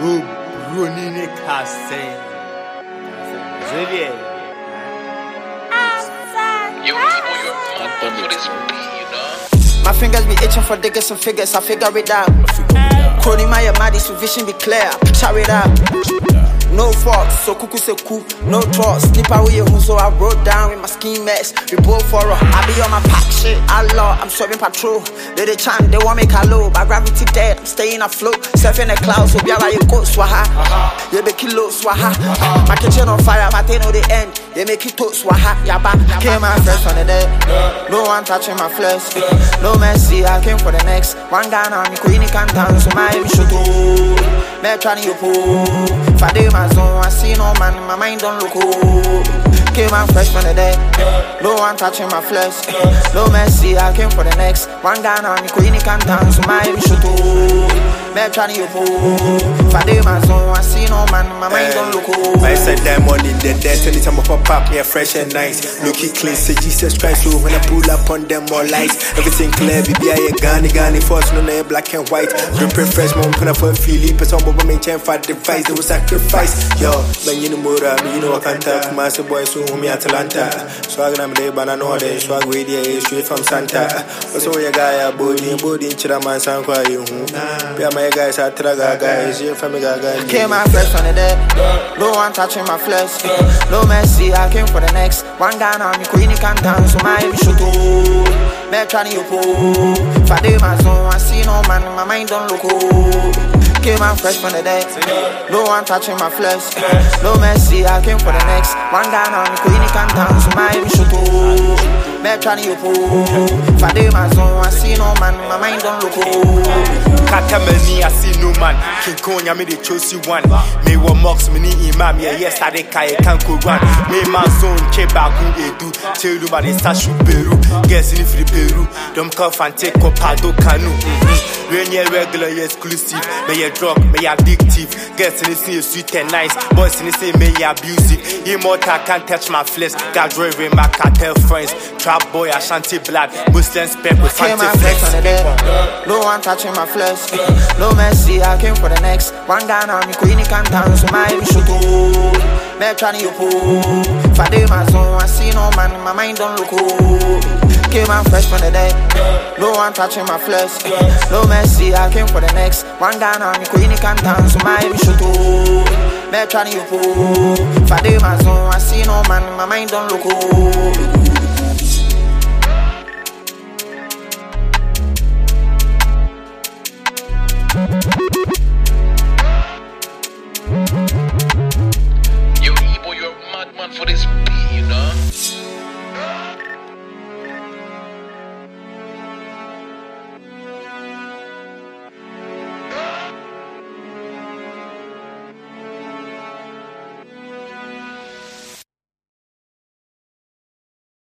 Brunini Casse. Yo, you're pumping for this beat, you know? My fingers be itching for digger some figures, I figure it out. Cody my Amadi, so vision be clear, picture it out. No faults, so cuckoo say cool, no trust. Sleep away your so I wrote down with my scheme mess. We both for a I be on my pack shit. Allah, I'm serving patrol. They chant, they want me low. By gravity dead, I'm staying afloat. Surfing the clouds, so be like you go swaha. You be kilo swaha. My kitchen on fire, but they know the end. They make it to swaha. Yaba, came out fresh from the dead. No one touching my flesh. No mercy, I came for the next. One guy on me, queen can't dance, so my should me trying to pull. Fade my zone, I see no man, my mind don't look cool. Came out fresh from the dead. No one touching my flesh. No mercy, I came for the next. One guy on me, queen can't dance, so my should me trying to pull. Fade my zone, I see no man, my mind don't look cool. I said diamond in the desk, anytime I pop up, yeah, fresh and nice. Look it clean, say Jesus Christ, so when I pull up on them more lights. Everything clear, baby, I Ghani, force, no name, black and white. Dripping fresh, mom, put up for Philip, but some of me chain for device, they will sacrifice. Yo, man, you know more, you know I can't talk, master boy, so me Atlanta. Swag I'm there, but I know they swag with you, straight from Santa. Also, your guy, body, Chiraman, Sanqua, you. My guys are traga guys, you from gaga. Came out fresh from the dead. No one touching my flesh. No mercy, I came for the next. One guy on me, queen can't dance, so my should do. Me trying to pull. Fade my zone, I see no man, my mind don't look cool. Came out fresh from the dead. No one touching my flesh. No mercy, I came for the next. One guy on me, queen can't dance, so my should do. Me trying to pull. Fade my zone, I see no man, my mind don't look cool. Katamani, I see no man. King Kong, I made the chosen one. May one mocks me, Imam, yes, I can't go run. May my zone, Chebaku, Edu, tell you about the Sashu Peru, guess in free Peru. Don't cough and take up Pado Canoe. When you're regular, you're exclusive. May you drug, may you addictive. Guess in the scene, sweet and nice. Boys in the same, may you abusive. Immortal can't touch my flesh. God, driving my cartel friends. Trap boy, Ashanti blood. Muslim spec with fancy flex. No one touching my flesh. No mercy, I came for the next. One guy on me, queen can't dance, so my should do. Me trying to pull. Fade my zone, I see no man, my mind don't look cool. Came out fresh from the dead. No one touching my flesh. No mercy, I came for the next. One guy on me, queen can't dance, so my should do. Me trying to pull. Fade my zone, I see no man, my mind don't look cool.